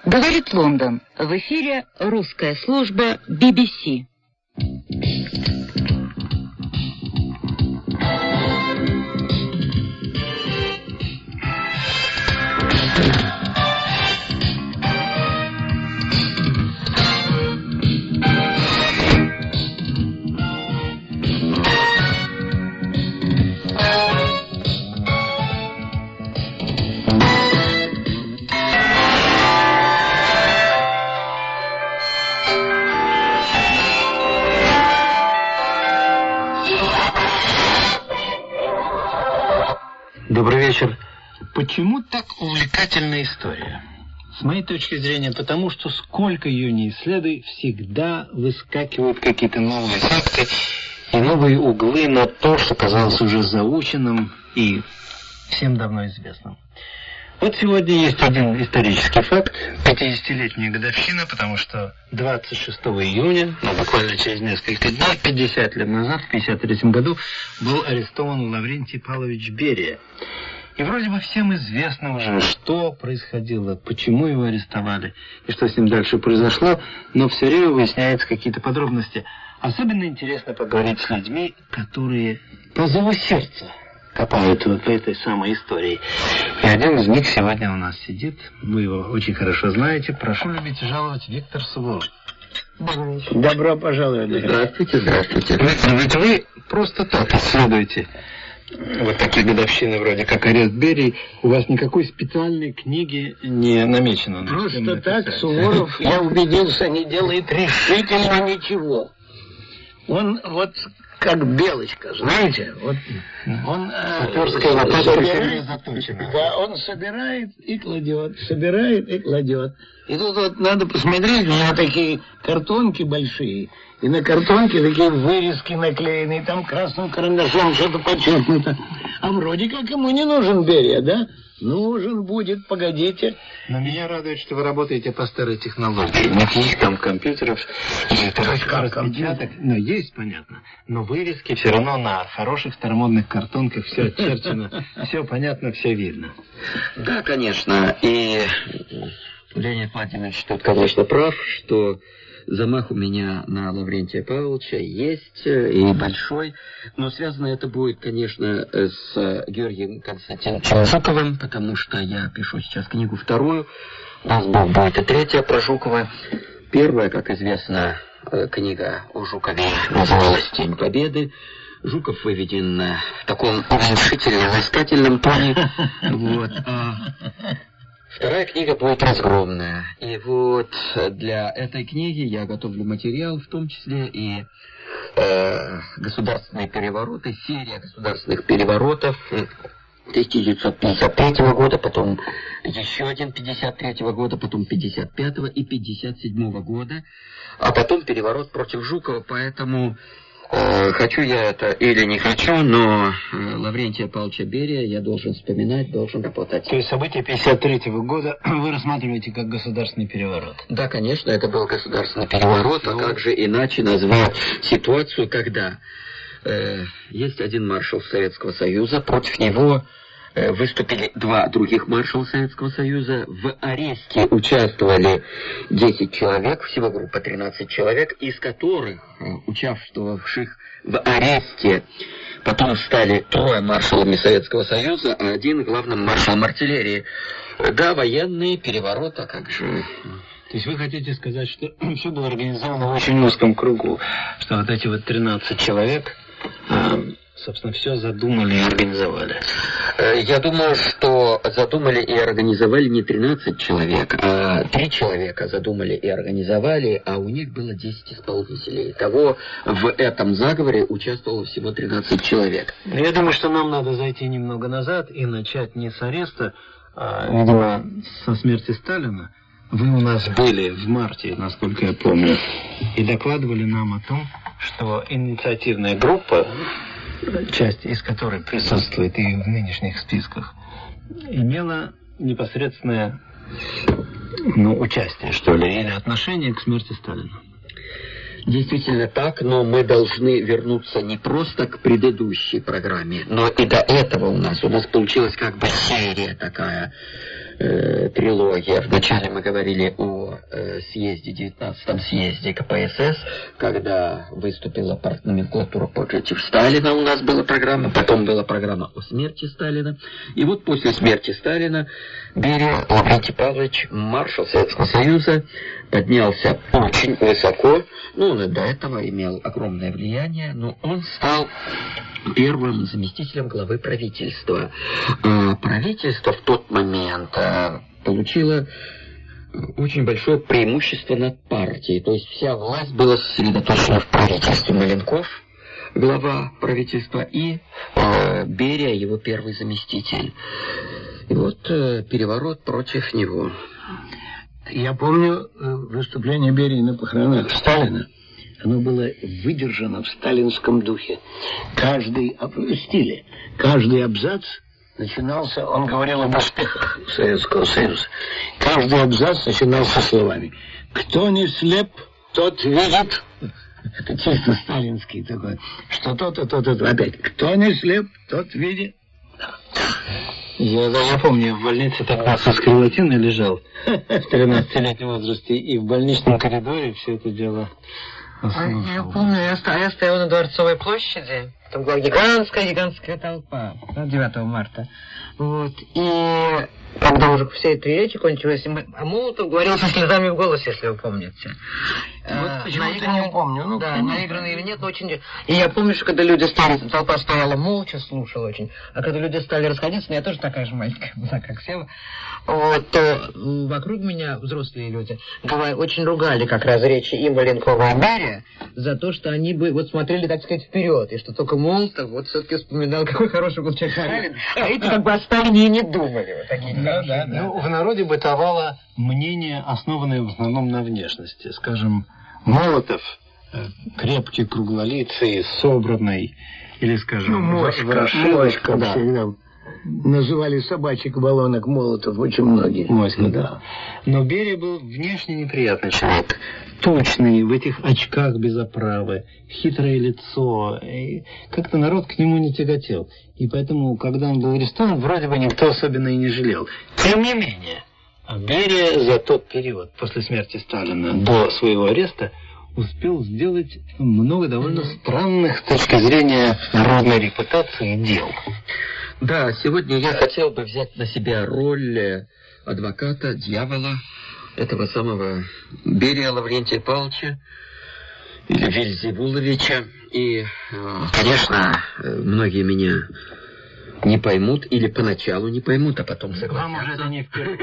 Говорит Лондон. В эфире русская служба BBC. Добрый вечер. Почему так увлекательная история? С моей точки зрения, потому что сколько ее не исследуй, всегда выскакивают какие-то новые факты и новые углы на то, что казалось уже заученным и всем давно известным. Вот сегодня есть один исторический факт, 50-летняя годовщина, потому что 26 июня, буквально через несколько дней, 50 лет назад, в 1953 году, был арестован Лаврентий Павлович Берия. И вроде бы всем известно уже, что происходило, почему его арестовали и что с ним дальше произошло, но все время выясняются какие-то подробности. Особенно интересно поговорить с людьми, которые по зову сердца копают вот в этой самой истории. И один из них сегодня у нас сидит. Вы его очень хорошо знаете. Прошу любить и жаловать, Виктор Суворов. Добро пожаловать. Здравствуйте, здравствуйте. Ведь вы просто так исследуете вот такие годовщины, вроде как арест Берии. У вас никакой специальной книги не намечено. Просто так Суворов, я убедился, не делает решительно ничего. Он вот как белочка, знаете, вот он он собирает и кладет, собирает и кладет. И тут вот надо посмотреть, у него такие картонки большие, и на картонке такие вырезки наклеены, и там красным карандашом что-то подчеркнуто. А вроде как ему не нужен Берия, да? Нужен будет, погодите. Но меня радует, что вы работаете по старой технологии. Никаких там компьютеров, распечаток. Ну, есть, понятно. Но вырезки все равно на хороших старомодных картонках все очерчено, все понятно, все видно. Да, конечно. И Леонид Владимирович тут, конечно, прав, что замах у меня на Лаврентия Павловича есть, и большой, но связано это будет, конечно, с Георгием Константиновичем Жуковым, потому что я пишу сейчас книгу вторую, у нас будет и третья про Жукова. Первая, как известно, книга о Жукове называлась «Тень Победы». Жуков выведен в таком уменьшительно-ласкательном тоне. Вот. Вторая книга будет разгромная. И вот для этой книги я готовлю материал, в том числе и государственные перевороты, серия государственных переворотов 1953 года, потом еще один 1953 года, потом 1955 и 1957 года, а потом переворот против Жукова, поэтому... Хочу я это или не хочу, но Лаврентия Павловича Берия я должен вспоминать, должен работать. То есть события 1953 года вы рассматриваете как государственный переворот? Да, конечно, это был государственный переворот, а как же иначе назвать ситуацию, когда есть один маршал Советского Союза, против него выступили два других маршала Советского Союза. В аресте участвовали 10 человек, всего группа 13 человек, из которых, участвовавших в аресте, потом стали 3 маршалами Советского Союза, а 1 главным маршалом артиллерии. Да, военный переворот, а как же... То есть вы хотите сказать, что все было организовано в очень узком кругу, что вот эти вот 13 человек... собственно, все задумали и организовали. Я думаю, что задумали и организовали не 13 человек, а 3 человека задумали и организовали, а у них было 10 исполнителей. Итого в этом заговоре участвовало всего 13 человек. Я думаю, что нам надо зайти немного назад и начать не с ареста, а, видимо, со смерти Сталина. Вы у нас были в марте, насколько я помню, и докладывали нам о том, что инициативная группа, часть из которой присутствует и в нынешних списках, имела непосредственное участие, что ли, или отношение к смерти Сталина. Действительно так, но мы должны вернуться не просто к предыдущей программе, но и до этого у нас получилась как бы серия такая трилогия. Вначале мы говорили о съезде, 19-м съезде КПСС, когда выступила партноменклатура против Сталина, у нас была программа, потом была программа о смерти Сталина. И вот после смерти Сталина Берия Лаврентий Павлович, маршал Советского Союза, поднялся очень высоко. Ну, он и до этого имел огромное влияние, но он стал первым заместителем главы правительства. Правительство в тот момент получило очень большое преимущество над партией. То есть вся власть была сосредоточена в правительстве. Маленков, глава правительства, и Берия, его первый заместитель. И вот переворот против него. Я помню выступление Берии на похоронах Сталина. Оно было выдержано в сталинском духе. Каждый абзац начинался, он говорил об успехах Советского Союза. Каждый абзац начинался словами: «Кто не слеп, тот видит». Это чисто сталинский такой. Что то-то, то-то. Опять. «Кто не слеп, тот видит». Я помню, в больнице тогда со скарлатиной лежал в 13-летнем возрасте, и в больничном коридоре все это дело слушал. Я помню, я стоял на Дворцовой площади, там была гигантская толпа, 9 марта. Вот, и когда уже все эти речи кончились, а Молотов говорил со слезами в голосе, если вы помните. Вот почему-то не помню. Да, наигранно или нет, но очень... И я помню, что когда люди стали, толпа стояла молча, слушала очень, а когда люди стали расходиться, я тоже такая же маленькая была, как Сева, вот, то вокруг меня взрослые люди очень ругали как раз речи и Маленкова, и Берия за то, что они бы вот смотрели, так сказать, вперед, и что только Молотов вот все-таки вспоминал, какой хороший был человек Сталин, а эти как бы о Сталине и не думали. Вот такие. Да. Ну, в народе бытовало мнение, основанное в основном на внешности. Скажем, Молотов крепкий, круглолицый, собранный, или, скажем, моська, да. Всегда. Называли собачек-баллонок Молотов очень многие. Моська, да. Но Берия был внешне неприятный человек. Тучный, в этих очках без оправы, хитрое лицо. И как-то народ к нему не тяготел. И поэтому, когда он был арестован, вроде бы никто особенно и не жалел. Тем не менее, Берия за тот период, после смерти Сталина, до своего ареста, успел сделать много довольно странных с точки зрения народной репутации дел. Да, сегодня я хотел бы взять на себя роль адвоката, дьявола, этого самого Берия Лаврентия Павловича, или Вельзевуловича. И, конечно, многие меня не поймут, или поначалу не поймут, а потом согласятся. Вам уже это не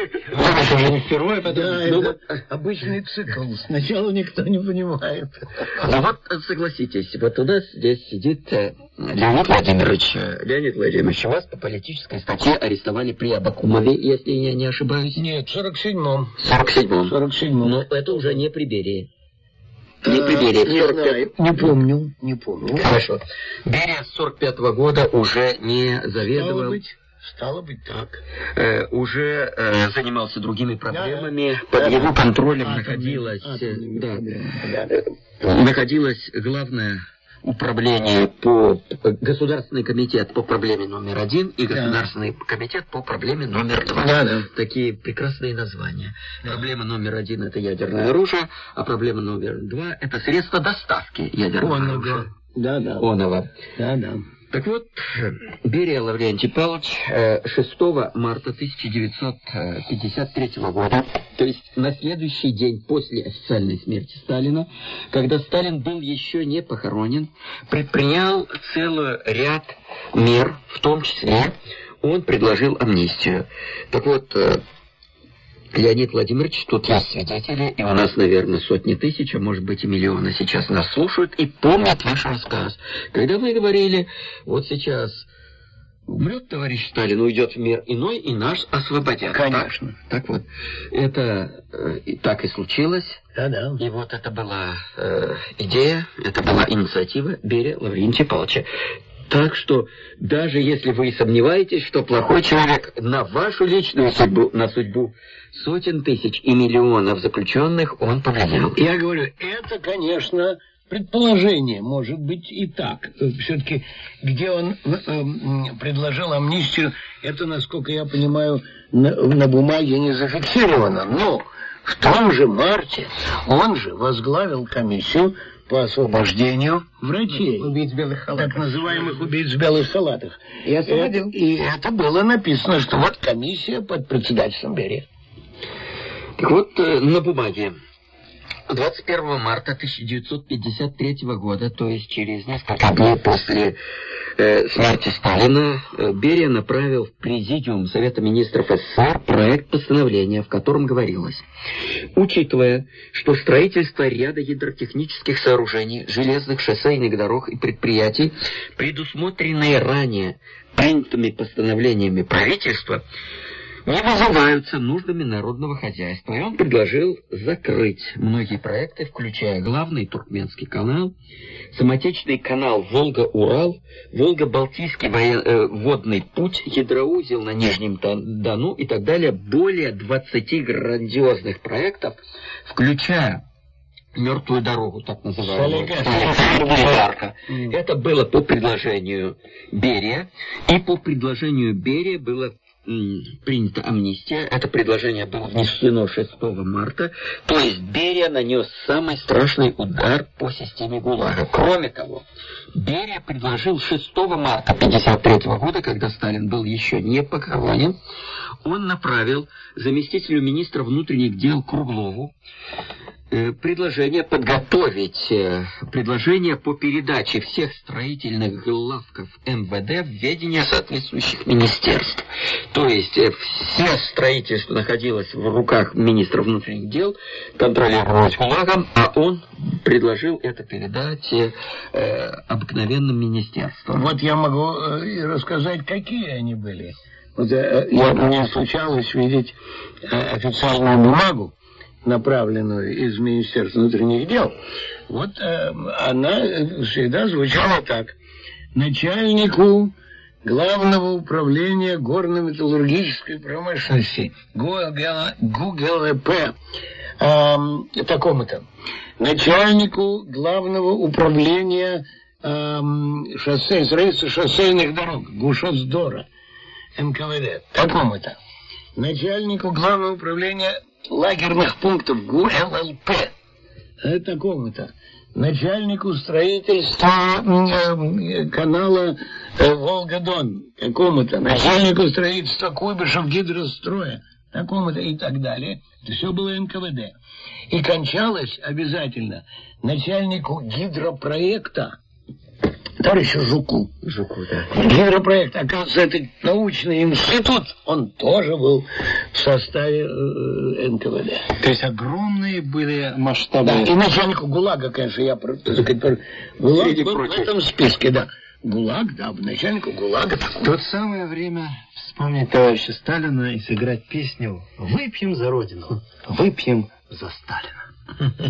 впервые, потом... Да, это обычный цикл. Сначала никто не понимает. Ну вот, согласитесь, вот у нас здесь сидит Леонид Владимирович. Леонид Владимирович, вас по политической статье арестовали при Абакумове, если я не ошибаюсь. Нет, в 47-м. 47-м. Но это уже не при Берии. Не при Берии. Не помню. Хорошо. Берия с 45-го года уже не заведовал. Стало быть так. Уже занимался другими проблемами. Под его контролем находилось главное управление по Государственный комитет по проблеме номер 1 и Государственный комитет по проблеме номер 2. Такие прекрасные названия. Проблема номер 1 — это ядерное оружие, а проблема номер 2 — это средства доставки ядерного оружия. Онова. Так вот, Берия Лаврентий Павлович 6 марта 1953 года, то есть на следующий день после официальной смерти Сталина, когда Сталин был еще не похоронен, предпринял целый ряд мер, в том числе он предложил амнистию. Так вот, Леонид Владимирович, тут есть свидетели, и у нас, наверное, сотни тысяч, а может быть и миллионы сейчас нас слушают и помнят ваш рассказ. Когда вы говорили, вот сейчас умрет товарищ Сталин, уйдет в мир иной, и нас освободят. Конечно. Так вот, это так и случилось. Да. И вот это была идея, это была инициатива Берия Лаврентия Павловича. Так что, даже если вы сомневаетесь, что плохой человек, на вашу личную судьбу, на судьбу сотен тысяч и миллионов заключенных он повлиял. Я говорю, это, конечно, предположение, может быть и так. Все-таки, где он предложил амнистию, это, насколько я понимаю, на бумаге не зафиксировано. Но в том же марте он же возглавил комиссию по освобождению врачей. Убийц в белых халатах. Так называемых убийц в белых халатах. И освободил. И это было написано, что вот комиссия под председательством Берии. Так вот, на бумаге 21 марта 1953 года, то есть через несколько дней после смерти Сталина, Берия направил в Президиум Совета Министров СССР проект постановления, в котором говорилось: учитывая, что строительство ряда гидротехнических сооружений, железных, шоссейных дорог и предприятий, предусмотренные ранее принятыми постановлениями правительства, не вызываются нуждами народного хозяйства. И он предложил закрыть многие проекты, включая главный Туркменский канал, самотечный канал Волга-Урал, Волго-Балтийский водный путь, гидроузел на Нижнем Дону и так далее. Более 20 грандиозных проектов, включая мертвую дорогу, так называемую. Это было по предложению Берия, и по предложению Берия было принята амнистия. Это предложение было внесено 6 марта. То есть Берия нанес самый страшный удар по системе ГУЛАГа. Кроме того, Берия предложил 6 марта 1953 года, когда Сталин был еще не похоронен, он направил заместителю министра внутренних дел Круглову предложение подготовить предложение по передаче всех строительных главков МВД в ведение соответствующих министерств. То есть все строительство находилось в руках министра внутренних дел, контролировалось ГУЛАГом, а он предложил это передать обыкновенным министерствам. Вот я могу рассказать, какие они были. Вот мне случалось видеть официальную бумагу, направленную из Министерства внутренних дел. Вот она всегда звучала так: начальнику Главного управления горно-металлургической промышленности ГУГЛП такому-то, начальнику Главного управления строительства шоссейных дорог ГУШОСДОРа НКВД такому-то, начальнику Главного управления лагерных пунктов ГУЛЛП такому-то, начальнику строительства канала Волга-Дон такому-то, начальнику строительства Куйбышев гидростроя такому-то и так далее. Это все было НКВД. И кончалось обязательно начальнику гидропроекта товарищу Жуку. Да. Гидропроект, оказывается, это научный институт, он тоже был в составе НКВД. То есть огромные были масштабы. Да, и начальнику ГУЛАГа, конечно, я ГУЛАГ был в этом списке, да. ГУЛАГ, да, начальнику ГУЛАГа. Тут самое время вспомнить товарища Сталина и сыграть песню «Выпьем за Родину, выпьем за Сталина».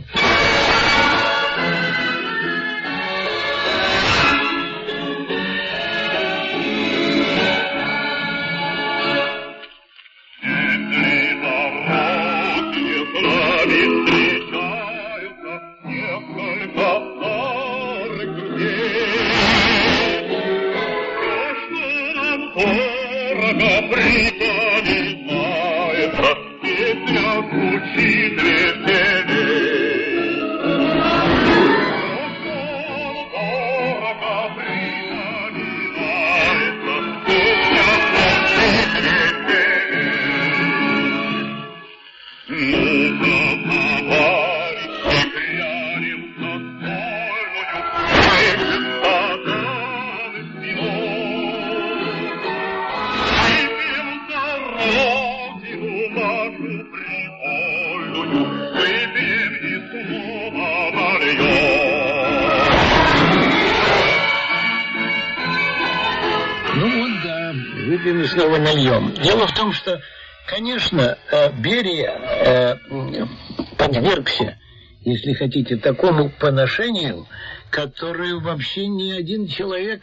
И снова нальем. Дело в том, что, конечно, Берия подвергся, если хотите, такому поношению, которое вообще ни один человек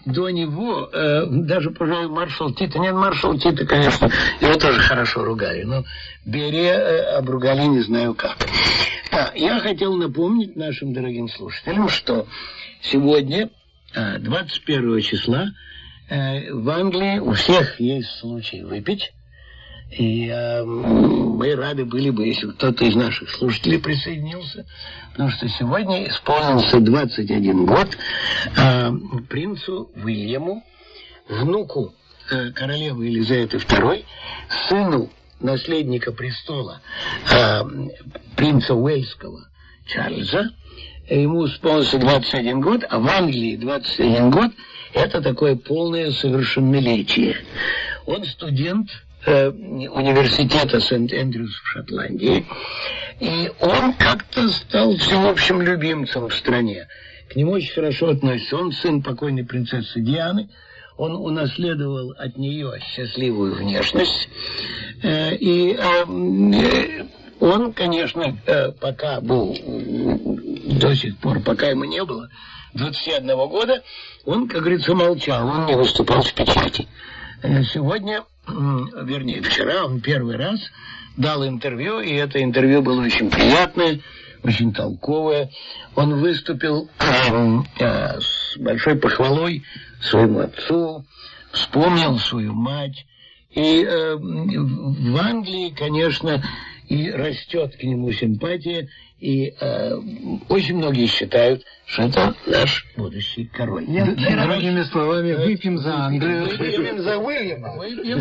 до него, даже, пожалуй, маршал Тита, нет, маршал Тита, конечно, его тоже хорошо ругали, но Берия обругали не знаю как. Я хотел напомнить нашим дорогим слушателям, что сегодня, 21 числа, в Англии у всех есть случай выпить. И мы рады были бы, если кто-то из наших слушателей присоединился, потому что сегодня исполнился 21 год принцу Уильяму, внуку королевы Елизаветы II, сыну наследника престола принца Уэльского Чарльза. Ему исполнился 21 год, а в Англии 21 год – это такое полное совершеннолетие. Он студент университета Сент-Эндрюс в Шотландии, и он как-то стал всеобщим любимцем в стране. К нему очень хорошо относятся. Он сын покойной принцессы Дианы, он унаследовал от нее счастливую внешность, и он, конечно, пока был, до сих пор, пока ему не было 21 года, он, как говорится, молчал, он не выступал в печати. Сегодня, вернее, вчера он первый раз дал интервью, и это интервью было очень приятное, очень толковое. Он выступил с большой похвалой своему отцу, вспомнил свою мать. И в Англии, конечно, и растет к нему симпатия, и очень многие считают, что это наш будущий король. Другими словами, выпьем за Англию. Выпьем за Уильяма.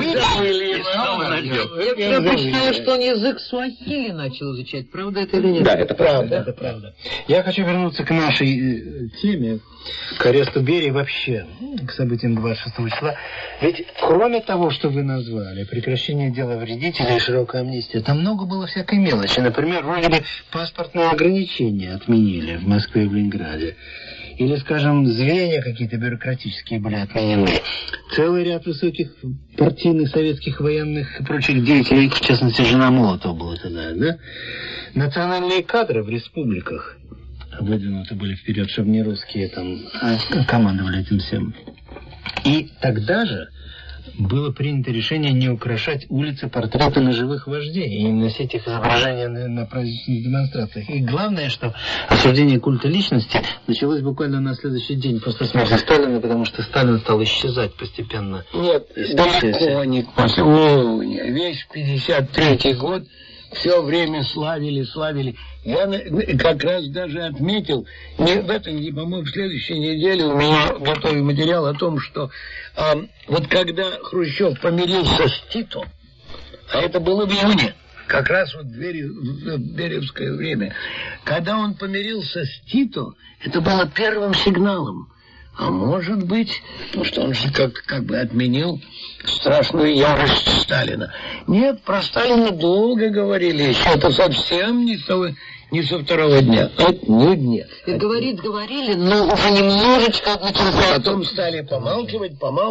Я прочитала, что он язык суахили начал изучать. Правда это или нет? Да, это правда. Это правда. Я хочу вернуться к нашей теме, к аресту Берии вообще, к событиям 26 числа. Ведь кроме того, что вы назвали, прекращение дела вредителя и широкая амнистия, там много было всякой мелочи. Например, вроде бы паспортные ограничения отменили в Москве и в Ленинграде. Или, скажем, звенья какие-то бюрократические были отменены. Целый ряд высоких партийных, советских, военных и прочих деятелей, в частности, жена Молотова была тогда, да? Национальные кадры в республиках выдвинуты были вперед, чтобы не русские там командовали этим всем. И тогда же было принято решение не украшать улицы портретами живых вождей и не носить их изображения на праздничных демонстрациях. И главное, что осуждение культа личности началось буквально на следующий день после смерти Сталина, потому что Сталин стал исчезать постепенно. Нет, далеко не после. Весь 53-й год все время славили. Я как раз даже отметил, не в этой, по-моему, в следующей неделе у меня готовый материал о том, что вот когда Хрущев помирился с Тито, а это было в июне, как раз вот в Бериевское время, когда он помирился с Тито, это было первым сигналом. А может быть, потому что он же как бы отменил страшную ярость Сталина. Нет, про Сталина долго говорили еще. Это совсем не со второго дня. Отнюдь нет. И говорили, но уже немножечко начался. Потом стали помалкивать.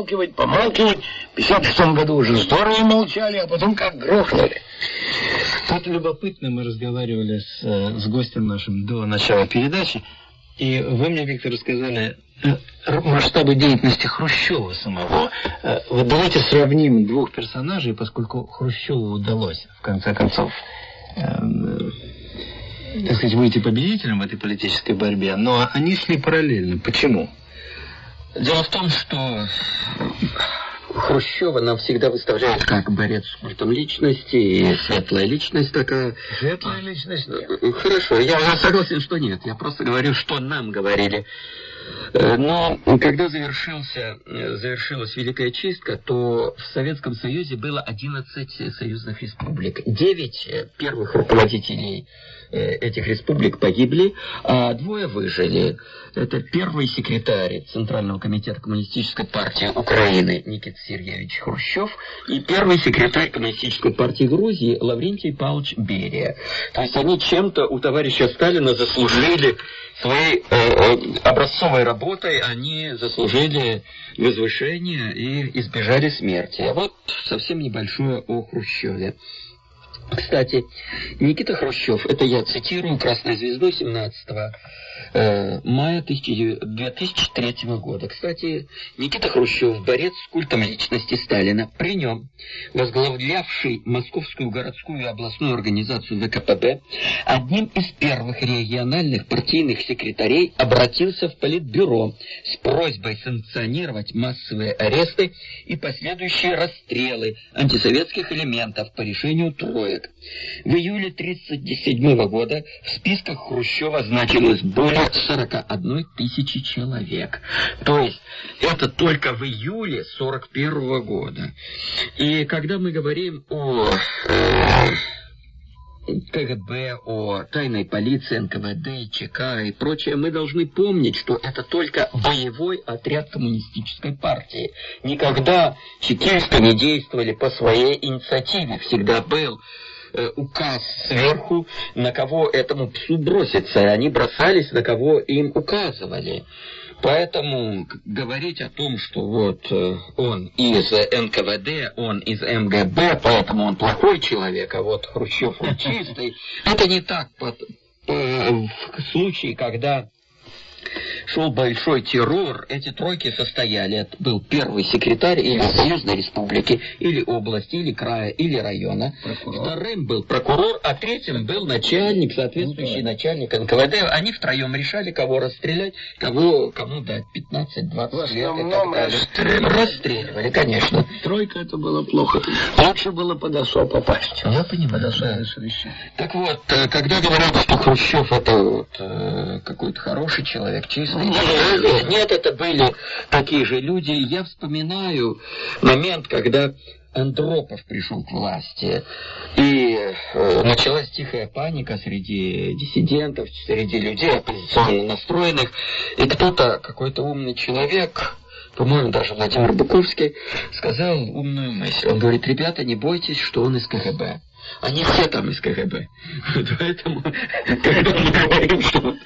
В 56 году уже здорово молчали, а потом как грохнули. Тут любопытно, мы разговаривали с гостем нашим до начала передачи, и вы мне, Виктор, рассказали масштабы деятельности Хрущева самого. Вот давайте сравним двух персонажей, поскольку Хрущеву удалось, в конце концов, так сказать, выйти победителем в этой политической борьбе, но они шли параллельно. Почему? Дело в том, что Хрущева нам всегда выставляют как борец с культом личности, и светлая личность такая. Светлая личность нет. Хорошо, я согласен, что нет. Я просто говорю, что нам говорили. Но когда завершилась Великая Чистка, то в Советском Союзе было 11 союзных республик. 9 первых руководителей этих республик погибли, а 2 выжили. Это первый секретарь Центрального комитета Коммунистической партии Украины Никита Сергеевич Хрущев и первый секретарь Коммунистической партии Грузии Лаврентий Павлович Берия. То есть они чем-то у товарища Сталина заслужили своей образцовой работой, они заслужили возвышение и избежали смерти. А вот совсем небольшое о Хрущеве. Кстати, Никита Хрущев, это я цитирую, «Красной звездой» 17 мая 2003 года. Кстати, Никита Хрущев, борец с культом личности Сталина, при нем, возглавлявший Московскую городскую и областную организацию ВКПБ, одним из первых региональных партийных секретарей обратился в Политбюро с просьбой санкционировать массовые аресты и последующие расстрелы антисоветских элементов по решению троек. В июле 1937 года в списках Хрущева значилось более 41 тысячи человек. То есть это только в июле 1941 года. И когда мы говорим о КГБ, о тайной полиции, НКВД, ЧК и прочее, мы должны помнить, что это только боевой отряд коммунистической партии. Никогда чекисты не действовали по своей инициативе. Всегда был указ сверху, на кого этому псу броситься, и они бросались, на кого им указывали. Поэтому говорить о том, что вот он из НКВД, он из МГБ, поэтому он плохой человек, а вот Хрущев он чистый, это не так. В случае, когда шел большой террор, эти тройки состояли. Это был первый секретарь или союзной республики, или области, или края, или района. Вторым был прокурор, а третьим был начальник, соответствующий начальник НКВД. Они втроем решали, кого расстрелять, кому дать 15-20 лет и так далее. Расстреливали, конечно. Тройка это было плохо. Лучше было под ОСО попасть. Я понимаю, да. Так вот, когда говорят, что Хрущев это вот, какой-то хороший человек, чистый, нет, это были такие же люди. Я вспоминаю момент, когда Андропов пришел к власти, и началась тихая паника среди диссидентов, среди людей оппозиционно настроенных, и кто-то, какой-то умный человек, по-моему, даже Владимир Буковский, сказал умную мысль. Он говорит: ребята, не бойтесь, что он из КГБ. Они все там из КГБ. Поэтому, когда мы говорим, что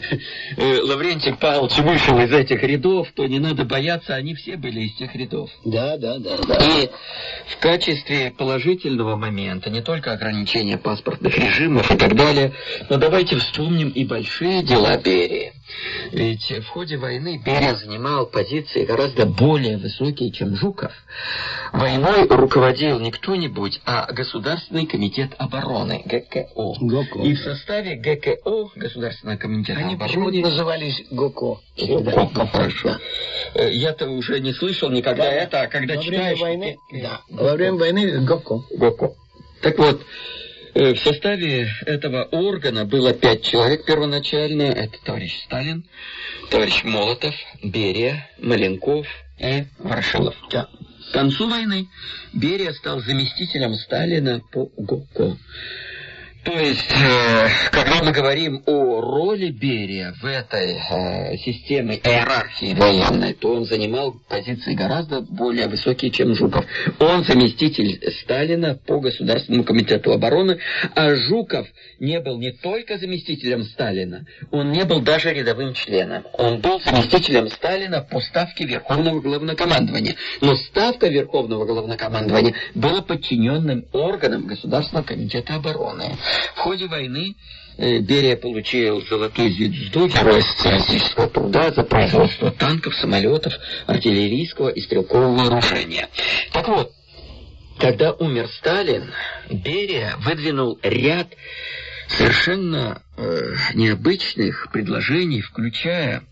Лаврентий Павлович вышел из этих рядов, то не надо бояться, они все были из тех рядов. Да. И в качестве положительного момента не только ограничения паспортных режимов и так далее, но давайте вспомним и большие дела Берии. Ведь в ходе войны Берия занимал позиции гораздо более высокие, чем Жуков. Войной руководил не кто-нибудь, а Государственный комитет обороны, ГКО. И в составе ГКО, Государственного комитета они обороны... почему-то назывались ГОКО. ГКО, хорошо. Я-то уже не слышал никогда это, а когда читаешь... Войны, во время войны ГОКО. Так вот, в составе этого органа было 5 человек первоначально. Это товарищ Сталин, товарищ Молотов, Берия, Маленков и Ворошилов. Да. К концу войны Берия стал заместителем Сталина по ГОКО. То есть, когда мы говорим о роли Берия в этой системе иерархии военной, то он занимал позиции гораздо более высокие, чем Жуков. Он заместитель Сталина по Государственному комитету обороны, а Жуков не был не только заместителем Сталина, он не был даже рядовым членом. Он был заместителем Сталина по ставке Верховного Главнокомандования. Но ставка Верховного Главнокомандования была подчиненным органом Государственного комитета обороны. В ходе войны Берия получил золотую звезду Героя социалистического труда за производство танков, самолетов, артиллерийского и стрелкового вооружения. Так вот, когда умер Сталин, Берия выдвинул ряд совершенно необычных предложений, включая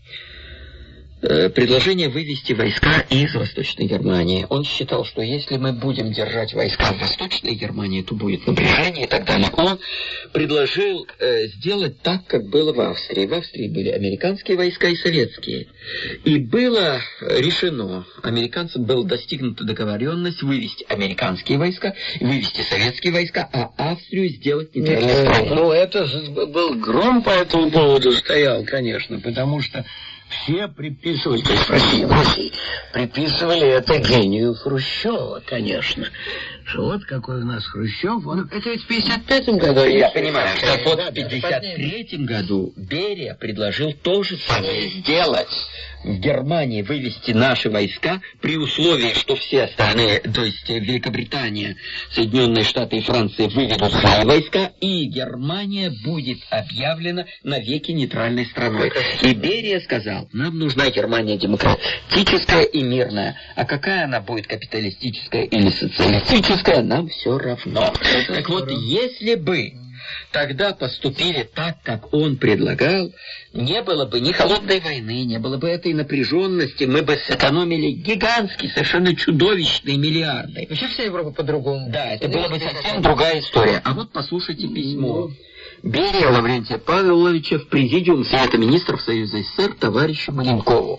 предложение вывести войска из Восточной Германии. Он считал, что если мы будем держать войска в Восточной Германии, то будет напряжение и так далее. Он предложил сделать так, как было в Австрии. В Австрии были американские войска и советские. И было решено, американцам была достигнута договоренность вывести американские войска, вывести советские войска, а Австрию сделать нейтральной страной. Ну, это был гром по этому поводу стоял, конечно, потому что все приписывали, то есть в России, приписывали это гению Хрущева, конечно. Что вот какой у нас Хрущев, он... Это ведь в 55-м году. Я понимаю. Так вот, в 53-м году Берия предложил то же самое сделать в Германии вывести наши войска при условии, что все остальные, то есть Великобритания, Соединенные Штаты и Франция выведут свои войска, и Германия будет объявлена навеки нейтральной страной. И Берия сказал, нам нужна Германия демократическая и мирная, а какая она будет, капиталистическая или социалистическая, нам все равно. Так вот, если бы тогда поступили так, как он предлагал, не было бы ни холодной войны, не было бы этой напряженности, мы бы сэкономили гигантские, совершенно чудовищные миллиарды. Вообще вся Европа по-другому. Да, это была бы совсем другая история. А вот послушайте письмо Берия Лаврентия Павловича в Президиум Совета Министров Союза СССР товарищу Маленкову.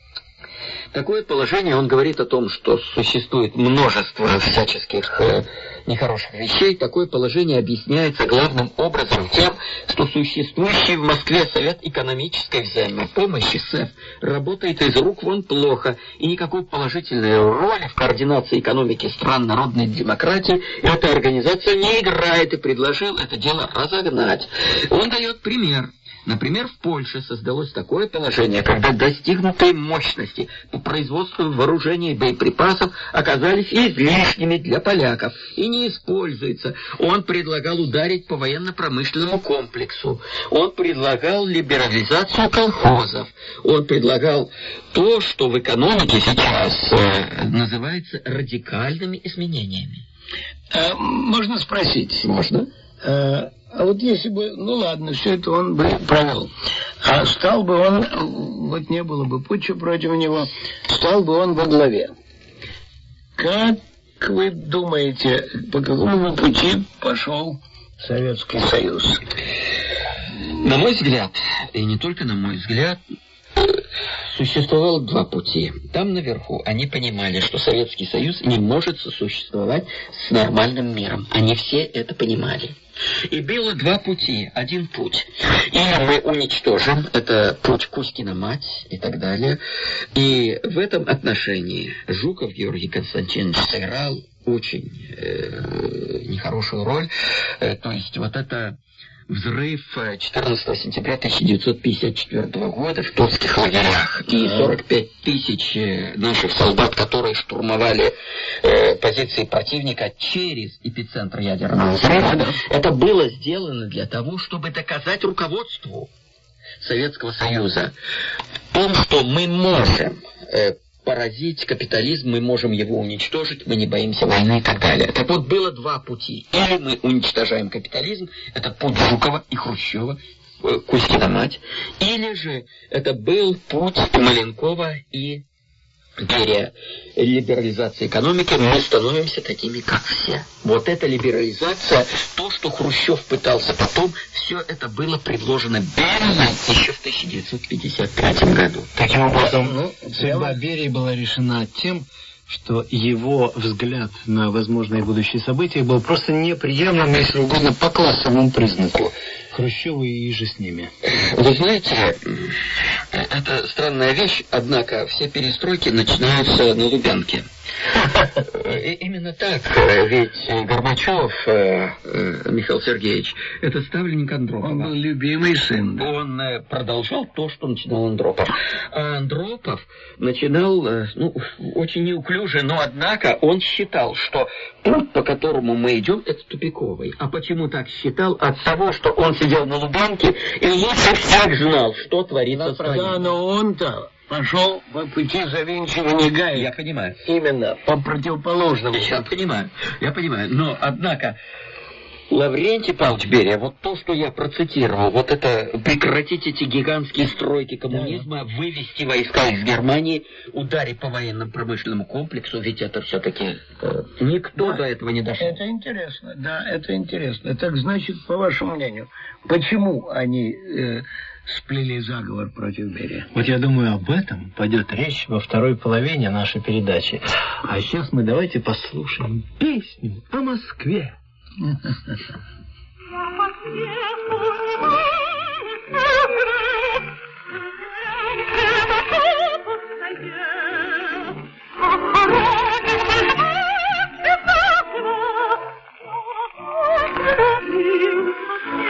Такое положение, он говорит о том, что существует множество всяческих нехороших вещей. Такое положение объясняется главным образом тем, что существующий в Москве Совет экономической взаимной помощи СЭФ работает из рук вон плохо, и никакой положительной роли в координации экономики стран народной демократии эта организация не играет, и предложил это дело разогнать. Он дает пример. Например, в Польше создалось такое положение, когда достигнутые мощности по производству вооружений и боеприпасов оказались излишними для поляков и не используются. Он предлагал ударить по военно-промышленному комплексу. Он предлагал либерализацию колхозов. Он предлагал то, что в экономике сейчас называется радикальными изменениями. Можно спросить? Можно. А вот если бы, ну ладно, все это он бы провел, а стал бы он, вот не было бы путча против него, стал бы он во главе. Как вы думаете, по какому пути пошел Советский Союз? На мой взгляд, и не только на мой взгляд, существовало два пути. Там наверху они понимали, что Советский Союз не может сосуществовать с нормальным миром. Они все это понимали. И было два пути. Один путь. Или мы уничтожим, это путь Кузькина мать и так далее. И в этом отношении Жуков Георгий Константинович сыграл очень нехорошую роль. То есть вот это взрыв 14 сентября 1954 года в тульских лагерях и 45 тысяч наших солдат, которые штурмовали позиции противника через эпицентр ядерного взрыва, это было сделано для того, чтобы доказать руководству Советского Союза в том, что мы можем поразить капитализм, мы можем его уничтожить, мы не боимся войны и так далее. Так вот, было два пути. Или мы уничтожаем капитализм, это путь Жукова и Хрущева, Кузькина мать, или же это был путь Маленкова и Берия. Либерализация экономики, мы становимся такими, как все. Вот эта либерализация, то, что Хрущев пытался потом, все это было предложено Берией еще в 1953 году. Таким образом, судьба Берии была решена тем, что его взгляд на возможные будущие события был просто неприемлем, если угодно, по классовому признаку Хрущеву и же с ними. Вы знаете, это странная вещь, однако все перестройки начинаются на Лубянке. Именно так, ведь Горбачев, Михаил Сергеевич, это ставленник Андропова. Он был любимый сын. Он продолжал то, что начинал Андропов. А Андропов начинал, очень неуклюже, но однако он считал, что путь, по которому мы идем, это тупиковый. А почему так считал? От того, что он сидел на Лубянке и лучше всех знал, что творится в стране. Да, но он-то пошел по пути завинчивания гаек. Я понимаю. Именно, по противоположному. Я понимаю. Но, однако, Лаврентий Павлович Берия, вот то, что я процитировал, вот это прекратить эти гигантские стройки коммунизма, вывести войска из Германии, ударить по военно-промышленному комплексу, ведь это все-таки никто до этого не дошел. Это интересно, да, это интересно. Так значит, по вашему мнению, почему они сплели заговор против Берии? Вот я думаю, об этом пойдет речь во второй половине нашей передачи. А сейчас мы давайте послушаем песню о Москве.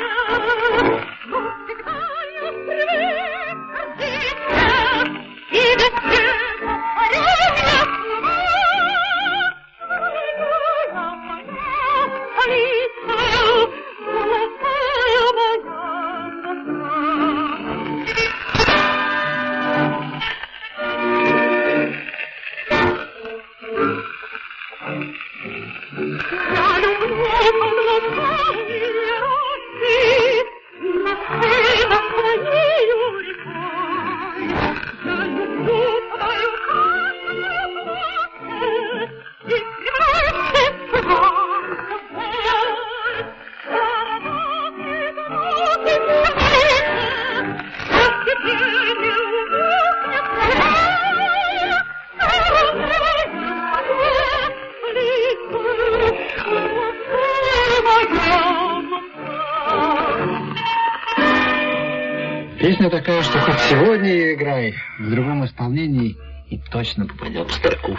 И Песня такая, что хоть сегодня ее играй, в другом исполнении и точно попадет в строку.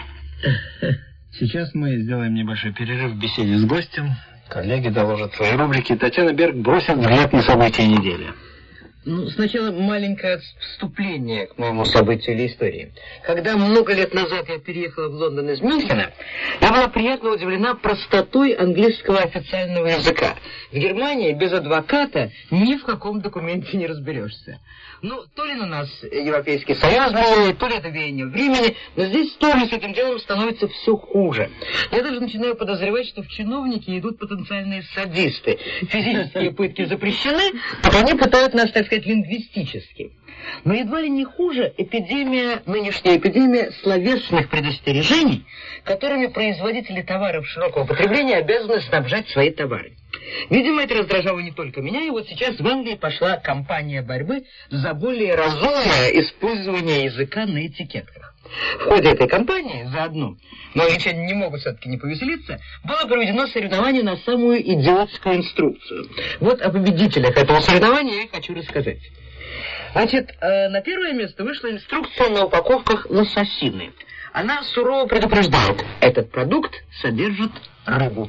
Сейчас мы сделаем небольшой перерыв в беседе с гостем. Коллеги доложат свои рубрики. Татьяна Берг бросит взгляд на события недели. Ну, сначала маленькое вступление к моему событию или истории. Когда много лет назад я переехала в Лондон из Мюнхена, я была приятно удивлена простотой английского официального языка. В Германии без адвоката ни в каком документе не разберешься. Ну, то ли на нас Европейский Союз влияет, то ли это веяние времени, но здесь тоже с этим делом становится все хуже. Я даже начинаю подозревать, что в чиновники идут потенциальные садисты. Физические пытки запрещены, а они пытают нас, так сказать, лингвистически. Но едва ли не хуже нынешняя эпидемия словесных предостережений, которыми производители товаров широкого потребления обязаны снабжать свои товары. Видимо, это раздражало не только меня, и вот сейчас в Англии пошла кампания борьбы за более разумное использование языка на этикетках. В ходе этой кампании заодно, но англичане не могут все-таки не повеселиться, было проведено соревнование на самую идиотскую инструкцию. Вот о победителях этого соревнования я хочу рассказать. Значит, на первое место вышла инструкция на упаковках лососины. Она сурово предупреждает, этот продукт содержит рыбу.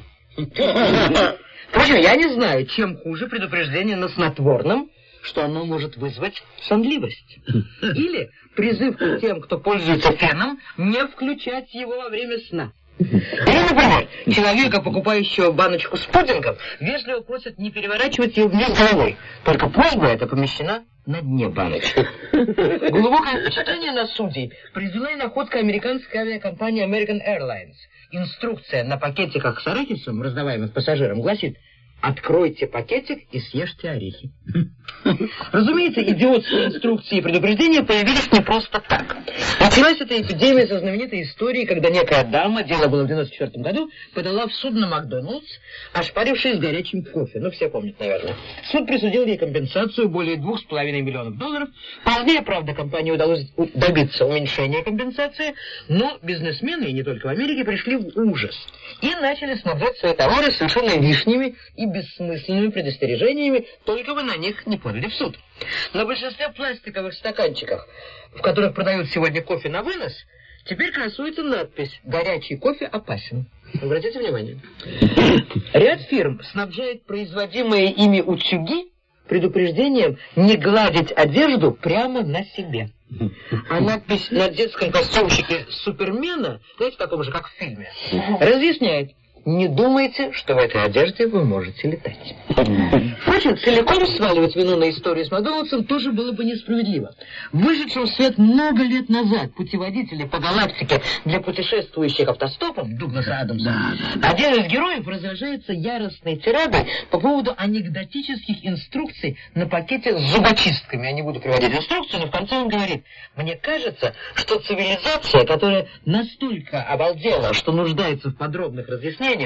Впрочем, я не знаю, чем хуже предупреждение на снотворном, что оно может вызвать сонливость. Или призыв к тем, кто пользуется феном, не включать его во время сна. Или, например, человека, покупающего баночку с пудингом, вежливо просят не переворачивать ее вниз головой. Только просьба эта помещена на дне баночки. Глубокое впечатление на судей произвела и находка американской авиакомпании American Airlines. Инструкция на пакетиках с арахисом, раздаваемых пассажирам, гласит: откройте пакетик и съешьте орехи. Разумеется, идиотские инструкции и предупреждения появились не просто так. Началась эта эпидемия со знаменитой истории, когда некая дама, дело было в 1994 году, подала в суд на Макдоналдс, ошпарившись горячим кофе. Ну, все помнят, наверное. Суд присудил ей компенсацию более $2,5 миллионов. Позднее, правда, компании удалось добиться уменьшения компенсации, но бизнесмены, и не только в Америке, пришли в ужас и начали снабжать свои товары совершенно лишними и бессмысленными предостережениями, только бы на них не подали в суд. На большинстве пластиковых стаканчиков, в которых продают сегодня кофе на вынос, теперь красуется надпись «Горячий кофе опасен». Обратите внимание. Ряд фирм снабжает производимые ими утюги предупреждением не гладить одежду прямо на себе. А надпись на детском костюмчике Супермена, знаете, таком же, как в фильме, разъясняет: не думайте, что в этой одежде вы можете летать. Впрочем, целиком сваливать вину на историю с Макдоналдсом тоже было бы несправедливо. Вышедшим в свет много лет назад путеводители по галактике для путешествующих автостопом Дугласа Адамса, один из героев разражается яростной тирадой по поводу анекдотических инструкций на пакете с зубочистками. Я не буду приводить инструкцию, но в конце он говорит: мне кажется, что цивилизация, которая настолько обалдела, что нуждается в подробных разъяснениях,